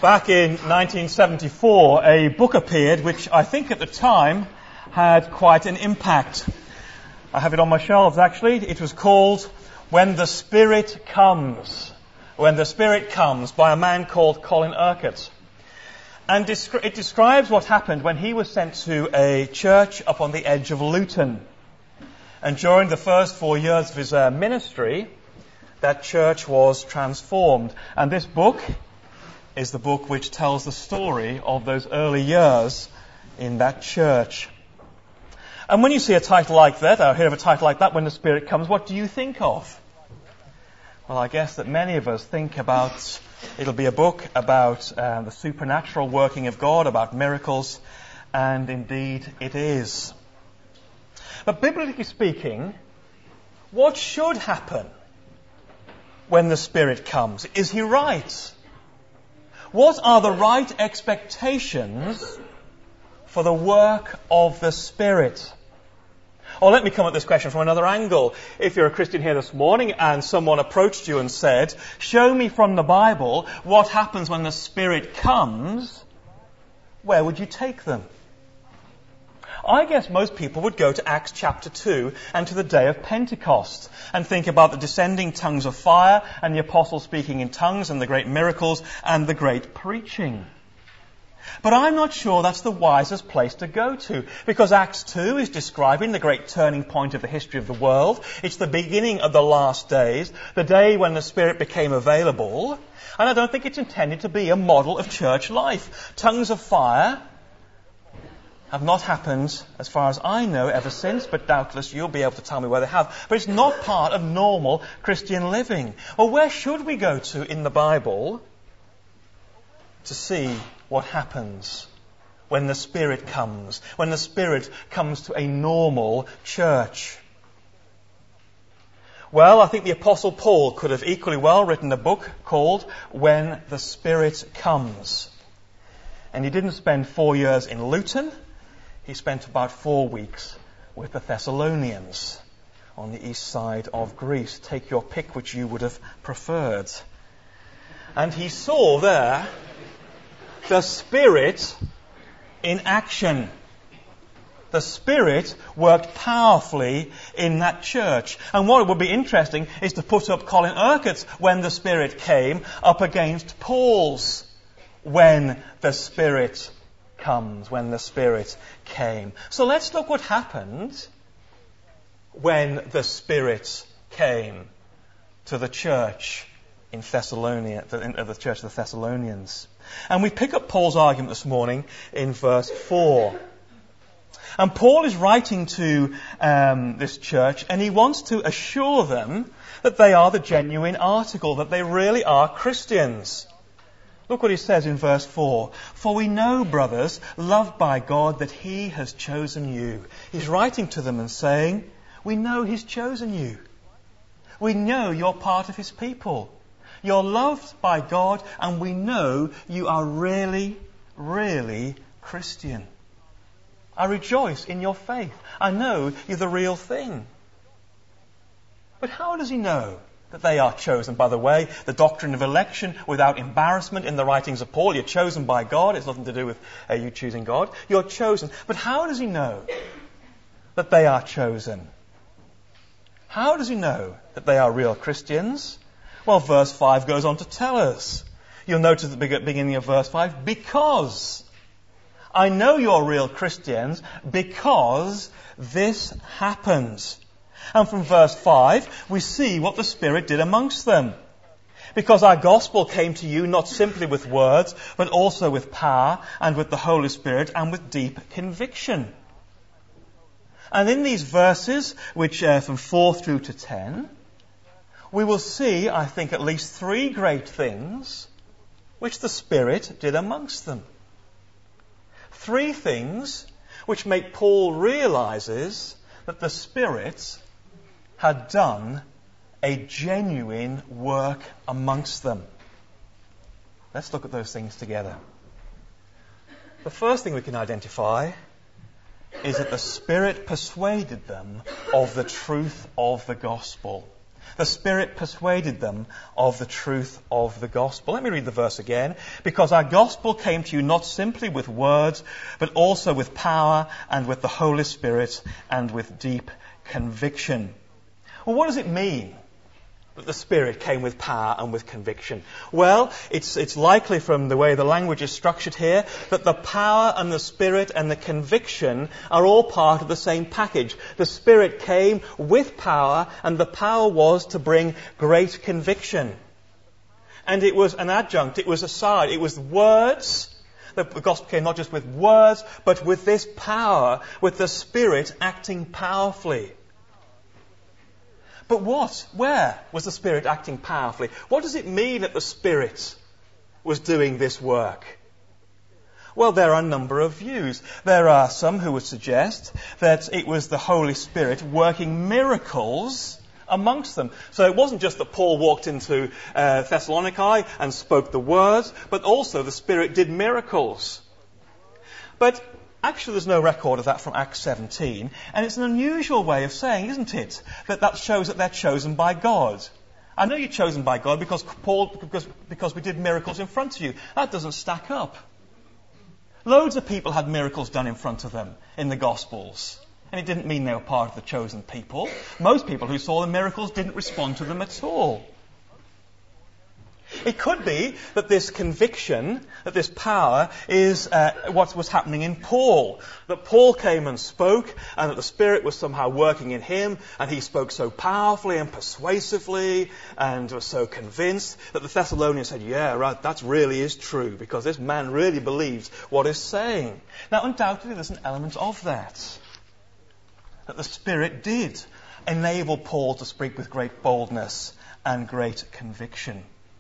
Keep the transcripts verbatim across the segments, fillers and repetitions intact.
Back in nineteen seventy-four, a book appeared which I think at the time had quite an impact. I have it on my shelves actually. It was called When the Spirit Comes. When the Spirit Comes, by a man called Colin Urquhart. And it describes what happened when he was sent to a church up on the edge of Luton. And during the first four years of his uh, ministry, that church was transformed. And this book is the book which tells the story of those early years in that church. And when you see a title like that, or hear of a title like that, When the Spirit Comes, what do you think of? Well, I guess that many of us think about, it'll be a book about uh, the supernatural working of God, about miracles, and indeed it is. But biblically speaking, what should happen when the Spirit comes? Is he right? What are the right expectations for the work of the Spirit? Or let me come at this question from another angle. If you're a Christian here this morning and someone approached you and said, show me from the Bible what happens when the Spirit comes, where would you take them? I guess most people would go to Acts chapter two and to the day of Pentecost and think about the descending tongues of fire and the apostles speaking in tongues and the great miracles and the great preaching. But I'm not sure that's the wisest place to go to, because Acts two is describing the great turning point of the history of the world. It's the beginning of the last days, the day when the Spirit became available, and I don't think it's intended to be a model of church life. Tongues of fire have not happened, as far as I know, ever since, but doubtless you'll be able to tell me where they have. But it's not part of normal Christian living. Well, where should we go to in the Bible to see what happens when the Spirit comes, when the Spirit comes to a normal church? Well, I think the Apostle Paul could have equally well written a book called When the Spirit Comes. And he didn't spend four years in Luton. He spent about four weeks with the Thessalonians on the east side of Greece. Take your pick which you would have preferred. And he saw there the Spirit in action. The Spirit worked powerfully in that church. And what would be interesting is to put up Colin Urquhart's When the Spirit Came up against Paul's When the Spirit Comes, when the Spirit came. So let's look what happened when the Spirit came to the church in Thessalonia, the church of the Thessalonians. And we pick up Paul's argument this morning in verse four. And Paul is writing to um, this church, and he wants to assure them that they are the genuine article, that they really are Christians. Look what he says in verse four. For we know, brothers, loved by God, that he has chosen you. He's writing to them and saying, we know he's chosen you. We know you're part of his people. You're loved by God, and we know you are really, really Christian. I rejoice in your faith. I know you're the real thing. But how does he know that they are chosen? By the way, the doctrine of election without embarrassment in the writings of Paul. You're chosen by God. It's nothing to do with uh, you choosing God. You're chosen. But how does he know that they are chosen? How does he know that they are real Christians? Well, verse five goes on to tell us. You'll notice at the beginning of verse five, because I know you're real Christians because this happens. And from verse five, we see what the Spirit did amongst them. Because our gospel came to you not simply with words, but also with power and with the Holy Spirit and with deep conviction. And in these verses, which are from four through to ten, we will see, I think, at least three great things which the Spirit did amongst them. Three things which make Paul realizes that the Spirit had done a genuine work amongst them. Let's look at those things together. The first thing we can identify is that the Spirit persuaded them of the truth of the gospel. The Spirit persuaded them of the truth of the gospel. Let me read the verse again. Because our gospel came to you not simply with words, but also with power and with the Holy Spirit and with deep conviction. Well, what does it mean that the Spirit came with power and with conviction? Well, it's, it's likely from the way the language is structured here that the power and the Spirit and the conviction are all part of the same package. The Spirit came with power, and the power was to bring great conviction. And it was an adjunct, it was a side, it was words. The gospel came not just with words, but with this power, with the Spirit acting powerfully. But what? Where was the Spirit acting powerfully? What does it mean that the Spirit was doing this work? Well, there are a number of views. There are some who would suggest that it was the Holy Spirit working miracles amongst them. So it wasn't just that Paul walked into uh, Thessaloniki and spoke the words, but also the Spirit did miracles. But actually, there's no record of that from Acts seventeen, and it's an unusual way of saying, isn't it, that that shows that they're chosen by God. I know you're chosen by God because Paul, because, because we did miracles in front of you. That doesn't stack up. Loads of people had miracles done in front of them in the Gospels, and it didn't mean they were part of the chosen people. Most people who saw the miracles didn't respond to them at all. It could be that this conviction, that this power, is uh, what was happening in Paul. That Paul came and spoke, and that the Spirit was somehow working in him, and he spoke so powerfully and persuasively, and was so convinced that the Thessalonians said, yeah, right, that really is true, because this man really believes what he's saying. Now, undoubtedly, there's an element of that. That the Spirit did enable Paul to speak with great boldness and great conviction.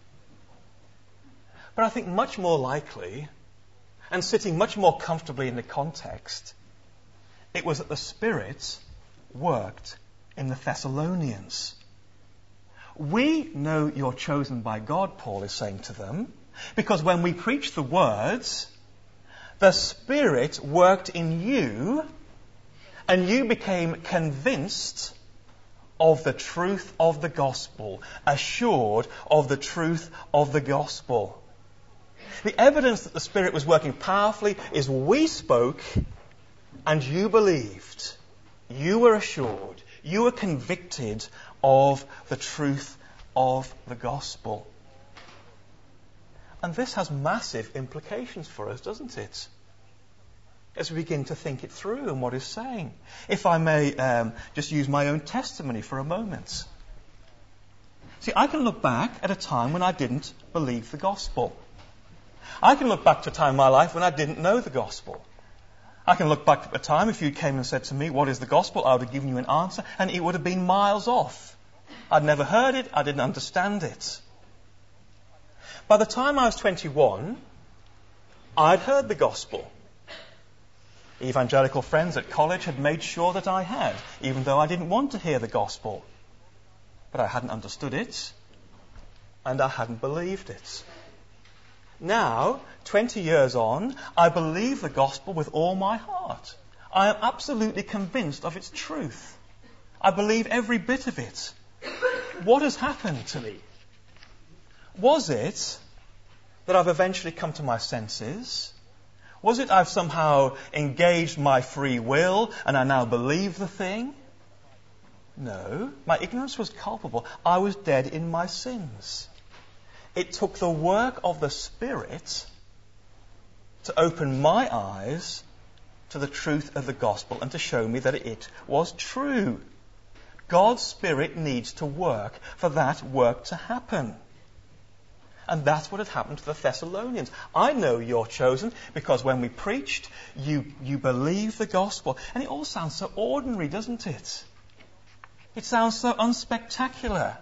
But I think much more likely, and sitting much more comfortably in the context, it was that the Spirit worked in the Thessalonians. We know you're chosen by God, Paul is saying to them, because when we preach the words, the Spirit worked in you, and you became convinced of the truth of the gospel, assured of the truth of the gospel. The evidence that the Spirit was working powerfully is we spoke and you believed. You were assured. You were convicted of the truth of the gospel. And this has massive implications for us, doesn't it? As we begin to think it through and what it's saying. If I may um, just use my own testimony for a moment. See, I can look back at a time when I didn't believe the gospel. I can look back to a time in my life when I didn't know the gospel. I can look back at a time, if you came and said to me, what is the gospel? I would have given you an answer, and it would have been miles off. I'd never heard it, I didn't understand it. By the time I was twenty-one, I'd heard the gospel. Evangelical friends at college had made sure that I had, even though I didn't want to hear the gospel. But I hadn't understood it, and I hadn't believed it. Now, twenty years on, I believe the gospel with all my heart. I am absolutely convinced of its truth. I believe every bit of it. What has happened to me? Was it that I've eventually come to my senses? Was it I've somehow engaged my free will and I now believe the thing? No, my ignorance was culpable. I was dead in my sins. It took the work of the Spirit to open my eyes to the truth of the gospel and to show me that it was true. God's Spirit needs to work for that work to happen. And that's what had happened to the Thessalonians. I know you're chosen because when we preached, you, you believed the gospel. And it all sounds so ordinary, doesn't it? It sounds so unspectacular.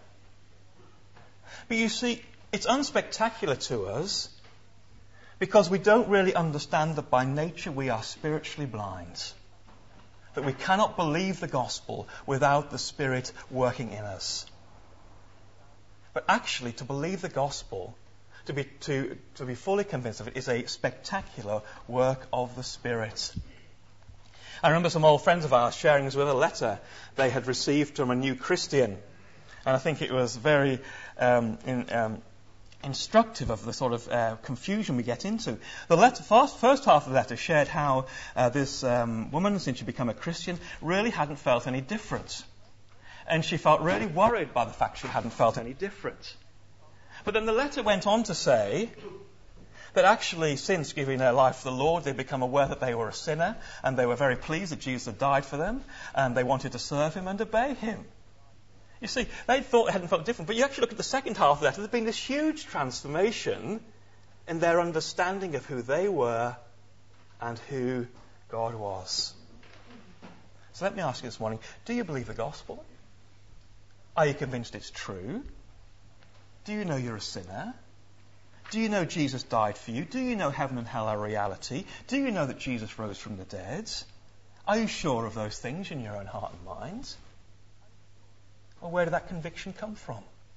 But you see, it's unspectacular to us because we don't really understand that by nature we are spiritually blind. That we cannot believe the gospel without the Spirit working in us. But actually, to believe the gospel, to be, to, to be fully convinced of it, is a spectacular work of the Spirit. I remember some old friends of ours sharing us with a letter they had received from a new Christian. And I think it was very um, in, um, instructive of the sort of uh, confusion we get into. The letter, first, first half of the letter shared how uh, this um, woman, since she became a Christian, really hadn't felt any different. And she felt really worried by the fact she hadn't felt any different. But then the letter went on to say that actually, since giving their life to the Lord, they'd become aware that they were a sinner, and they were very pleased that Jesus had died for them, and they wanted to serve him and obey him. You see, they thought they hadn't felt different, but you actually look at the second half of the letter, there's been this huge transformation in their understanding of who they were and who God was. So let me ask you this morning, do you believe the gospel? Are you convinced it's true? Do you know you're a sinner? Do you know Jesus died for you? Do you know heaven and hell are reality? Do you know that Jesus rose from the dead? Are you sure of those things in your own heart and mind? Well, where did that conviction come from?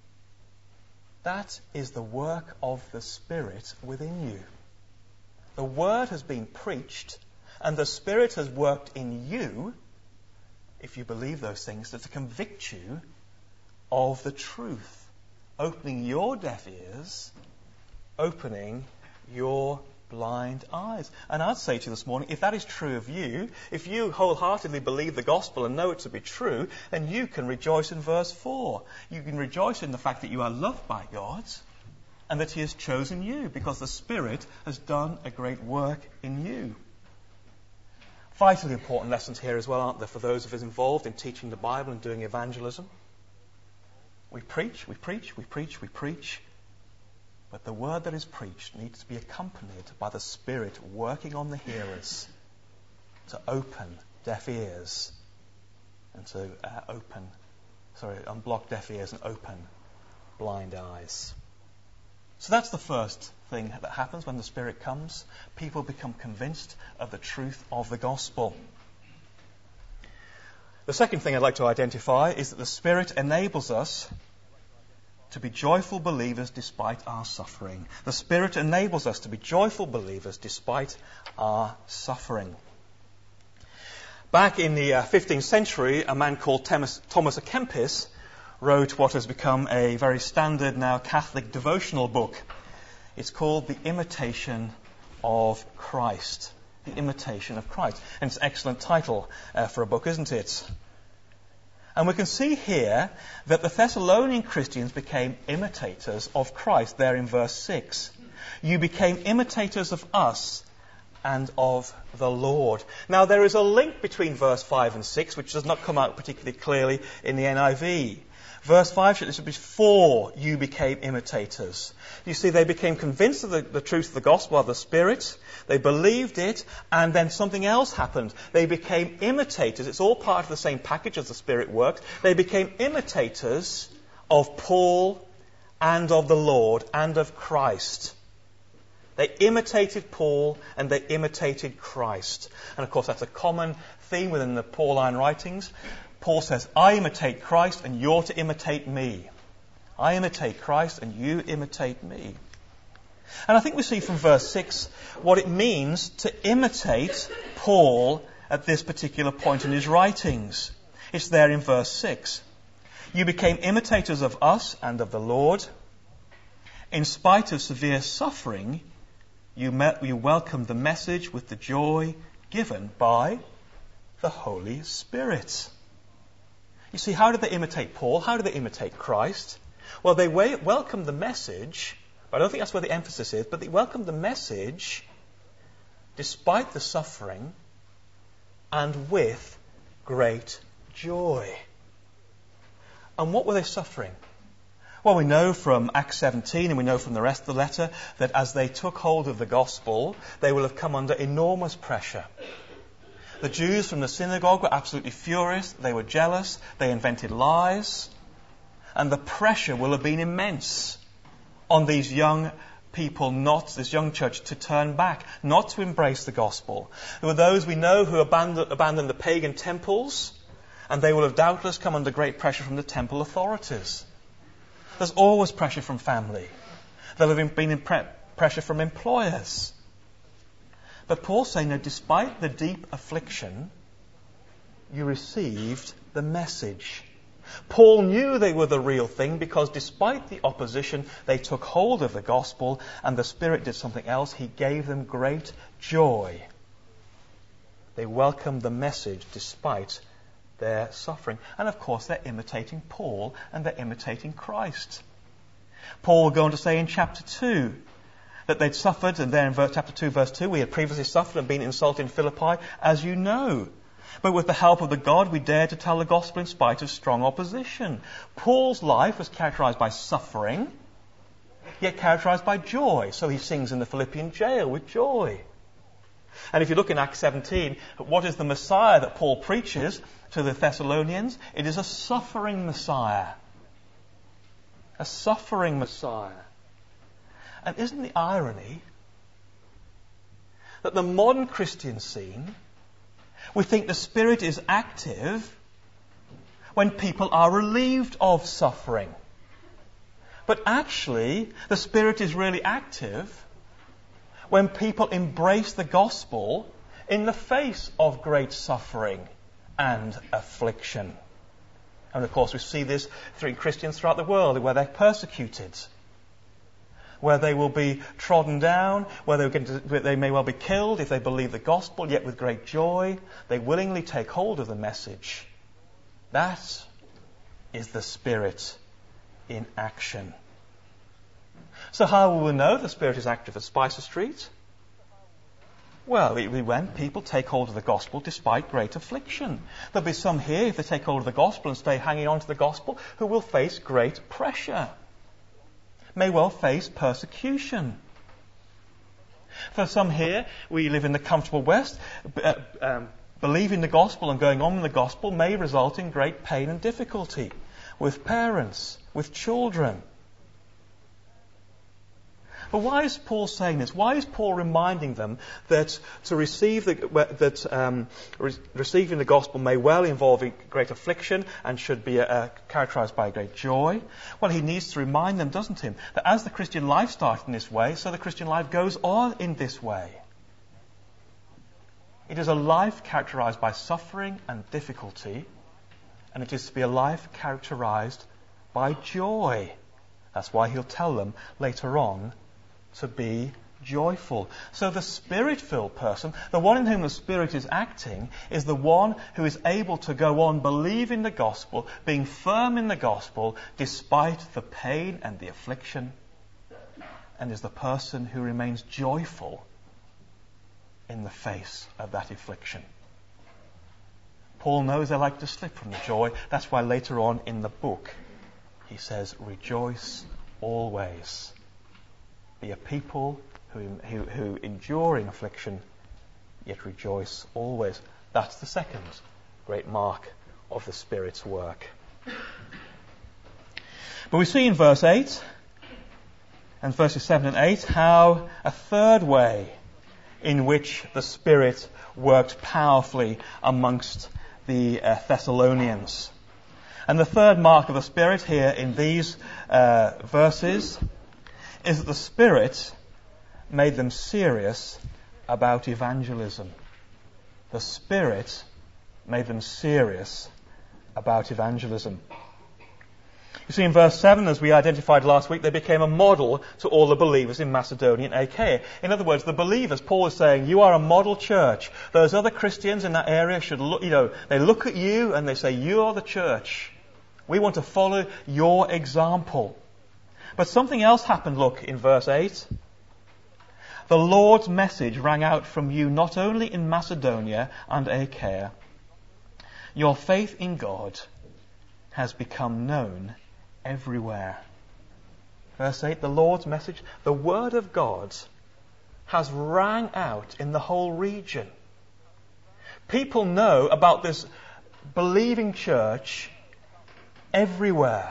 That is the work of the Spirit within you. The Word has been preached, and the Spirit has worked in you, if you believe those things, to convict you of the truth, opening your deaf ears, opening your blind eyes. And I'd say to you this morning, if that is true of you, if you wholeheartedly believe the gospel and know it to be true, then you can rejoice in verse four. You can rejoice in the fact that you are loved by God and that he has chosen you because the Spirit has done a great work in you. Vitally important lessons here as well, aren't there, for those of us involved in teaching the Bible and doing evangelism? We preach, we preach, we preach, we preach. But the word that is preached needs to be accompanied by the Spirit working on the hearers to open deaf ears and to uh, open, sorry, unblock deaf ears and open blind eyes. So that's the first thing that happens when the Spirit comes. People become convinced of the truth of the gospel. The second thing I'd like to identify is that the Spirit enables us to be joyful believers despite our suffering. The Spirit enables us to be joyful believers despite our suffering. Back in the uh, fifteenth century, a man called Thomas, Thomas à Kempis wrote what has become a very standard now Catholic devotional book. It's called The Imitation of Christ. The Imitation of Christ. And it's an excellent title uh, for a book, isn't it? And we can see here that the Thessalonian Christians became imitators of Christ, there in verse six. You became imitators of us and of the Lord. Now there is a link between verse five and six, which does not come out particularly clearly in the N I V. Verse five says, before you became imitators. You see, they became convinced of the, the truth of the gospel of the Spirit. They believed it, and then something else happened. They became imitators. It's all part of the same package as the Spirit works. They became imitators of Paul and of the Lord and of Christ. They imitated Paul and they imitated Christ. And of course, that's a common theme within the Pauline writings. Paul says, I imitate Christ and you're to imitate me. I imitate Christ and you imitate me. And I think we see from verse six what it means to imitate Paul at this particular point in his writings. It's there in verse six. You became imitators of us and of the Lord. In spite of severe suffering, you, met, you welcomed the message with the joy given by the Holy Spirit. You see, how did they imitate Paul? How did they imitate Christ? Well, they welcomed the message, but I don't think that's where the emphasis is, but they welcomed the message despite the suffering and with great joy. And what were they suffering? Well, we know from Acts seventeen and we know from the rest of the letter that as they took hold of the gospel, they will have come under enormous pressure. The Jews from the synagogue were absolutely furious. They were jealous. They invented lies. And the pressure will have been immense on these young people, not this young church, to turn back, not to embrace the gospel. There were those we know who abandoned, abandoned the pagan temples, and they will have doubtless come under great pressure from the temple authorities. There's always pressure from family. There'll have been pre- pressure from employers. But Paul's saying that despite the deep affliction, you received the message. Paul knew they were the real thing because despite the opposition, they took hold of the gospel, and the Spirit did something else. He gave them great joy. They welcomed the message despite their suffering. And of course, they're imitating Paul and they're imitating Christ. Paul will go on to say in chapter two that they'd suffered, and there in chapter two, verse two, we had previously suffered and been insulted in Philippi, as you know. But with the help of the God, we dared to tell the gospel in spite of strong opposition. Paul's life was characterized by suffering, yet characterized by joy. So he sings in the Philippian jail with joy. And if you look in Acts seventeen, what is the Messiah that Paul preaches to the Thessalonians? It is a suffering Messiah. A suffering Messiah. And isn't the irony that the modern Christian scene, we think the Spirit is active when people are relieved of suffering. But actually, the Spirit is really active when people embrace the gospel in the face of great suffering and affliction. And of course, we see this through Christians throughout the world, where they're persecuted, where they will be trodden down, where they, to, where they may well be killed if they believe the gospel, yet with great joy, they willingly take hold of the message. That is the Spirit in action. So how will we know the Spirit is active at Spicer Street? Well, it will be when people take hold of the gospel despite great affliction. There'll be some here, if they take hold of the gospel and stay hanging on to the gospel, who will face great pressure, may well face persecution. For some here, we live in the comfortable West, uh, um, believing the gospel and going on with the gospel may result in great pain and difficulty with parents, with children. But why is Paul saying this? Why is Paul reminding them that to receive the, that um, re- receiving the gospel may well involve great affliction and should be uh, characterized by great joy? Well, he needs to remind them, doesn't he, that as the Christian life started in this way, so the Christian life goes on in this way. It is a life characterized by suffering and difficulty, and it is to be a life characterized by joy. That's why he'll tell them later on to be joyful. So the Spirit-filled person, the one in whom the Spirit is acting, is the one who is able to go on believing the gospel, being firm in the gospel, despite the pain and the affliction, and is the person who remains joyful in the face of that affliction. Paul knows they like to slip from the joy. That's why later on in the book he says, rejoice always. Be a people who, who, who endure in affliction, yet rejoice always. That's the second great mark of the Spirit's work. But we see in verse eight and verses seven and eight how a third way in which the Spirit worked powerfully amongst the uh, Thessalonians. And the third mark of the Spirit here in these uh, verses is that the Spirit made them serious about evangelism. The Spirit made them serious about evangelism. You see, in verse seven, as we identified last week, they became a model to all the believers in Macedonia and Achaia. In other words, the believers, Paul is saying, you are a model church. Those other Christians in that area should look, you know, they look at you and they say, you are the church. We want to follow your example. But something else happened, look, in verse eight. The Lord's message rang out from you not only in Macedonia and Achaia. Your faith in God has become known everywhere. Verse eight, the Lord's message, the Word of God, has rang out in the whole region. People know about this believing church everywhere.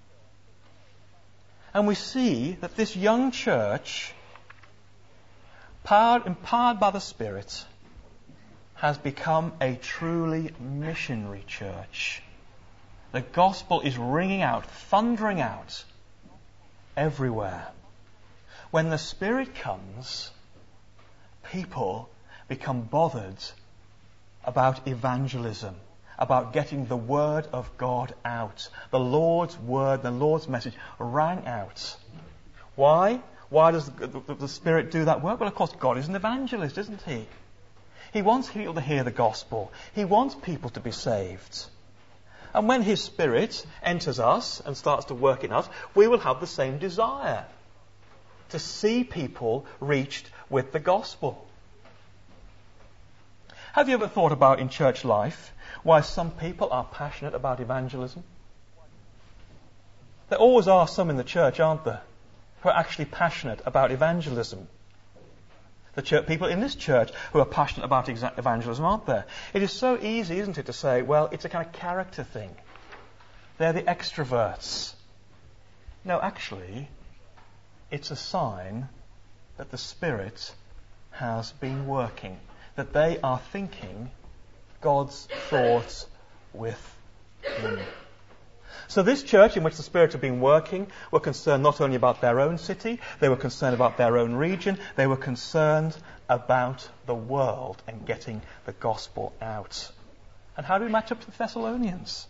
And we see that this young church, powered, empowered by the Spirit, has become a truly missionary church. The gospel is ringing out, thundering out everywhere. When the Spirit comes, people become bothered about evangelism. about getting the word of God out. The Lord's word, the Lord's message rang out. Why? Why does the, the, the Spirit do that work? Well, of course, God is an evangelist, isn't He? He wants people to hear the gospel. He wants people to be saved. And when His Spirit enters us and starts to work in us, we will have the same desire to see people reached with the gospel. Have you ever thought about in church life why some people are passionate about evangelism? There always are some in the church, aren't there, who are actually passionate about evangelism. The church, people in this church who are passionate about exa- evangelism, aren't there? It is so easy, isn't it, to say, well, it's a kind of character thing. They're the extroverts. No, actually, it's a sign that the Spirit has been working, that they are thinking God's thoughts with Him. So this church in which the Spirit had been working were concerned not only about their own city, they were concerned about their own region, they were concerned about the world and getting the gospel out. And how do we match up to the Thessalonians?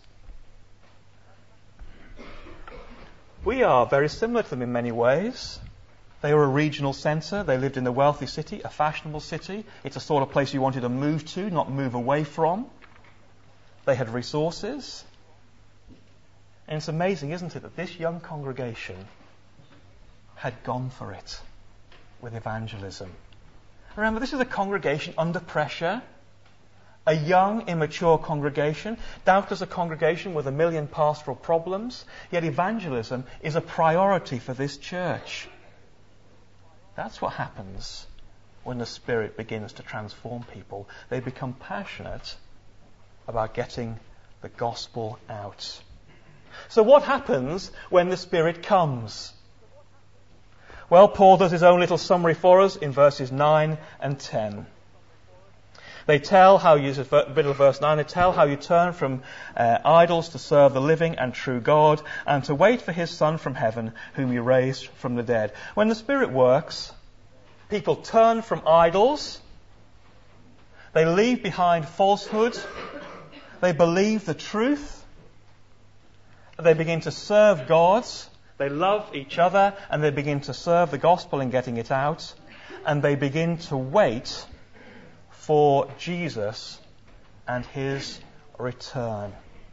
We are very similar to them in many ways. They were a regional centre. They lived in a wealthy city, a fashionable city. It's a sort of place you wanted to move to, not move away from. They had resources. And it's amazing, isn't it, that this young congregation had gone for it with evangelism. Remember, this is a congregation under pressure. A young, immature congregation, doubtless a congregation with a million pastoral problems, yet evangelism is a priority for this church. That's what happens when the Spirit begins to transform people. They become passionate about getting the gospel out. So what happens when the Spirit comes? Well, Paul does his own little summary for us in verses nine and ten. They tell how you, middle of verse nine, they tell how you turn from uh, idols to serve the living and true God and to wait for His Son from heaven, whom you raised from the dead. When the Spirit works, people turn from idols, they leave behind falsehood, they believe the truth, they begin to serve God, they love each other, and they begin to serve the gospel in getting it out, and they begin to wait for Jesus and His return.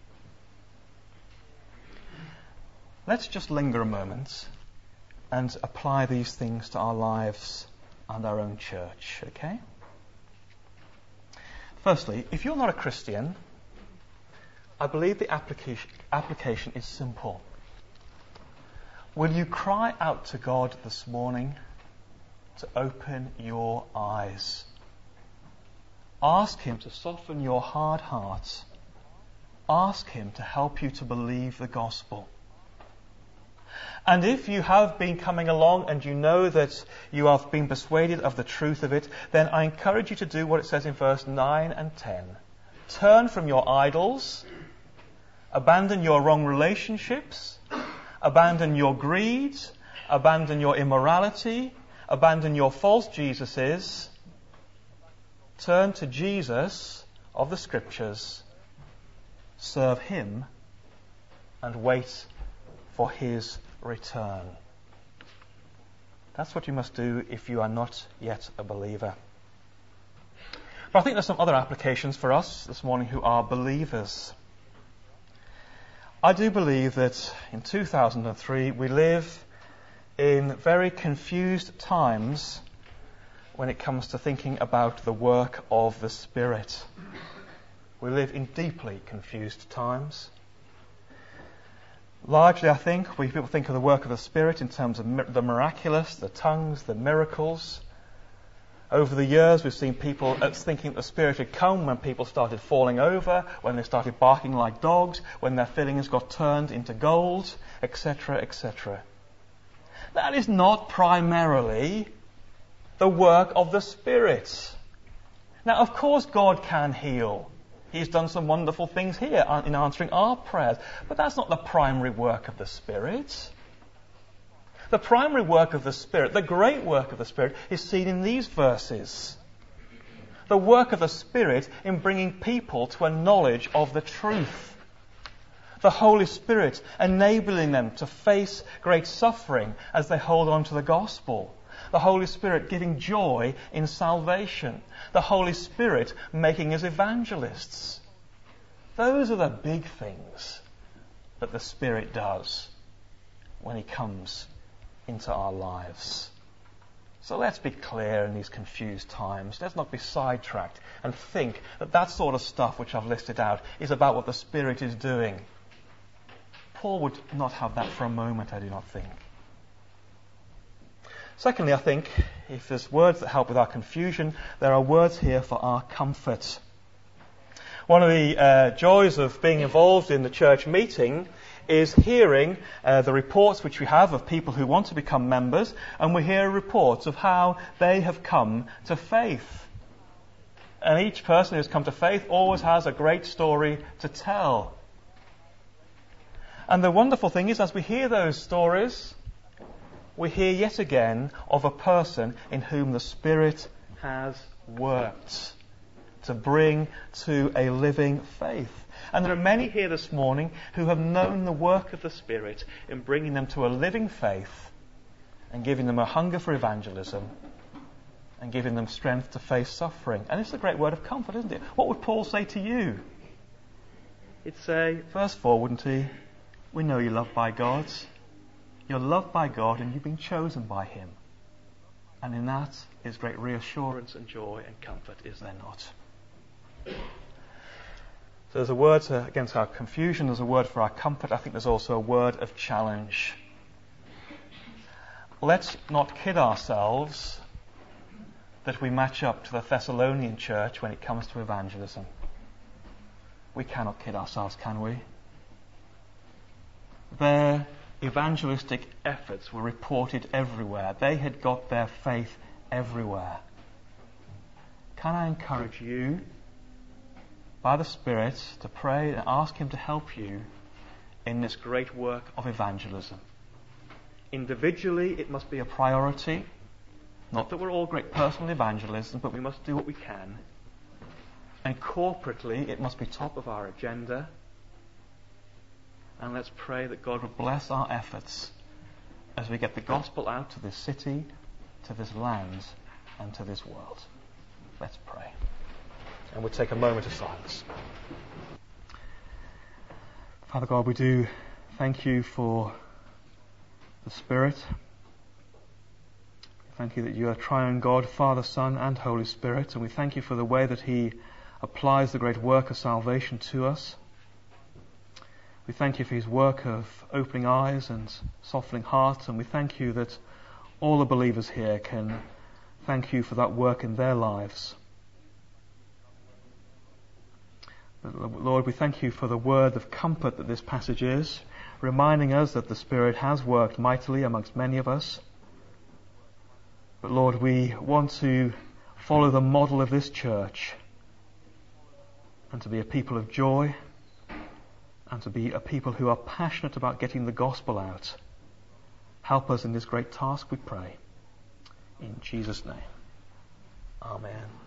Let's just linger a moment and apply these things to our lives and our own church, okay? Firstly, if you're not a Christian, I believe the application, application is simple. Will you cry out to God this morning to open your eyes? Ask Him to soften your hard heart. Ask Him to help you to believe the gospel. And if you have been coming along and you know that you have been persuaded of the truth of it, then I encourage you to do what it says in verse nine and ten. Turn from your idols, abandon your wrong relationships, abandon your greed, abandon your immorality, abandon your false Jesuses. Turn to Jesus of the Scriptures, serve Him, and wait for His return. That's what you must do if you are not yet a believer. But I think there's some other applications for us this morning who are believers. I do believe that in two thousand three we live in very confused times when it comes to thinking about the work of the Spirit. We live in deeply confused times. Largely, I think, we people think of the work of the Spirit in terms of mi- the miraculous, the tongues, the miracles. Over the years, we've seen people thinking the Spirit had come when people started falling over, when they started barking like dogs, when their feelings got turned into gold, et cetera, et cetera. That is not primarily the work of the Spirit. Now, of course, God can heal. He's done some wonderful things here in answering our prayers. But that's not the primary work of the Spirit. The primary work of the Spirit, the great work of the Spirit, is seen in these verses. The work of the Spirit in bringing people to a knowledge of the truth. The Holy Spirit enabling them to face great suffering as they hold on to the gospel. The Holy Spirit giving joy in salvation. The Holy Spirit making us evangelists. Those are the big things that the Spirit does when He comes into our lives. So let's be clear in these confused times. Let's not be sidetracked and think that that sort of stuff which I've listed out is about what the Spirit is doing. Paul would not have that for a moment, I do not think. Secondly, I think, if there's words that help with our confusion, there are words here for our comfort. One of the uh, joys of being involved in the church meeting is hearing uh, the reports which we have of people who want to become members, and we hear reports of how they have come to faith. And each person who's come to faith always has a great story to tell. And the wonderful thing is, as we hear those stories, we hear yet again of a person in whom the Spirit has worked to bring to a living faith. And there are many here this morning who have known the work of the Spirit in bringing them to a living faith and giving them a hunger for evangelism and giving them strength to face suffering. And it's a great word of comfort, isn't it? What would Paul say to you? He'd say, verse four, wouldn't he? We know you're loved by God. You're loved by God and you've been chosen by Him. And in that is great reassurance and joy and comfort, is there not? So there's a word to, against our confusion, there's a word for our comfort. I think there's also a word of challenge. Let's not kid ourselves that we match up to the Thessalonian church when it comes to evangelism. We cannot kid ourselves, can we? Their evangelistic efforts were reported everywhere. They had got their faith everywhere. Can I encourage you, by the Spirit, to pray and ask Him to help you in this great work of evangelism? Individually, it must be a priority. Not that we're all great personal evangelists, but we must do what we can. And corporately, it must be top of our agenda. And let's pray that God will bless our efforts as we get the gospel out to this city, to this land, and to this world. Let's pray. And we'll take a moment of silence. Father God, we do thank you for the Spirit. Thank you that you are triune God, Father, Son, and Holy Spirit. And we thank you for the way that He applies the great work of salvation to us. We thank you for His work of opening eyes and softening hearts, and we thank you that all the believers here can thank you for that work in their lives. But Lord, we thank you for the word of comfort that this passage is, reminding us that the Spirit has worked mightily amongst many of us. But Lord, we want to follow the model of this church and to be a people of joy, and to be a people who are passionate about getting the gospel out. Help us in this great task, we pray. In Jesus' name. Amen.